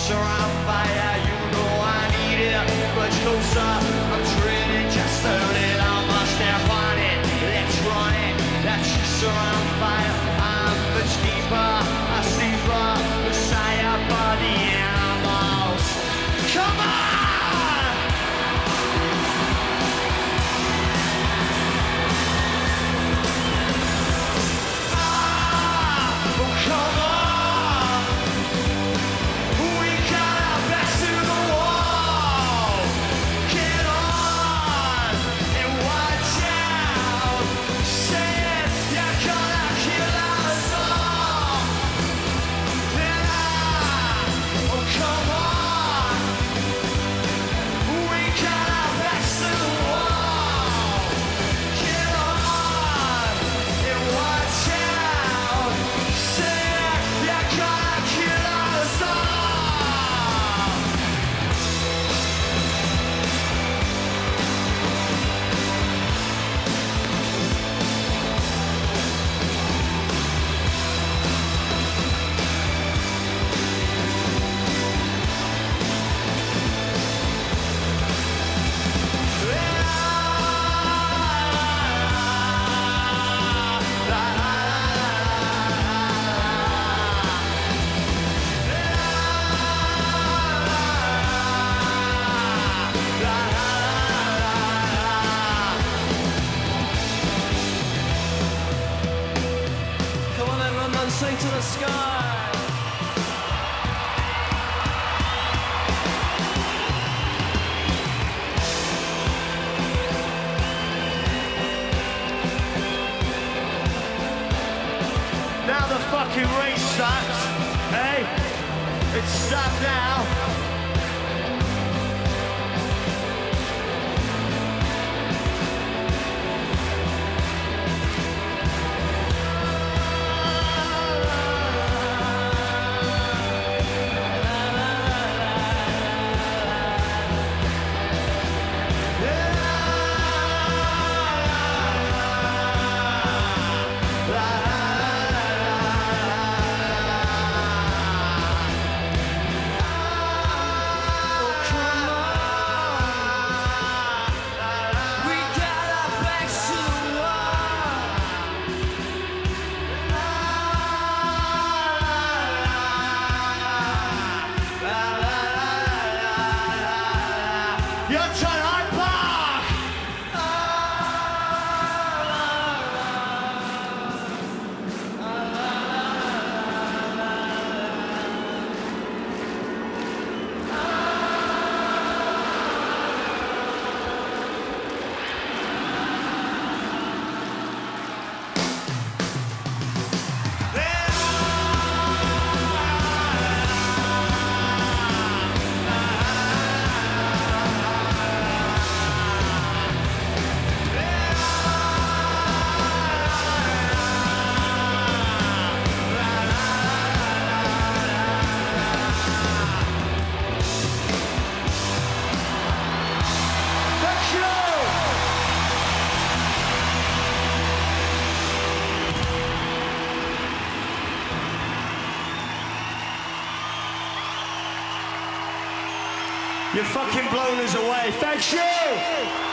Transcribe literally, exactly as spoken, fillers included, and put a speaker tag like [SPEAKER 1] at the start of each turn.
[SPEAKER 1] lips are on fire. You know I need it much closer. I'm dreaming just a little more step on it. Let's run it. That lips are on fire. I'm much deeper, a sleeper, messiah for the animals. Come on!
[SPEAKER 2] Sing to the sky.
[SPEAKER 1] Now the fucking race starts, hey? It's stopped now. You've fucking blown us away. Thank you!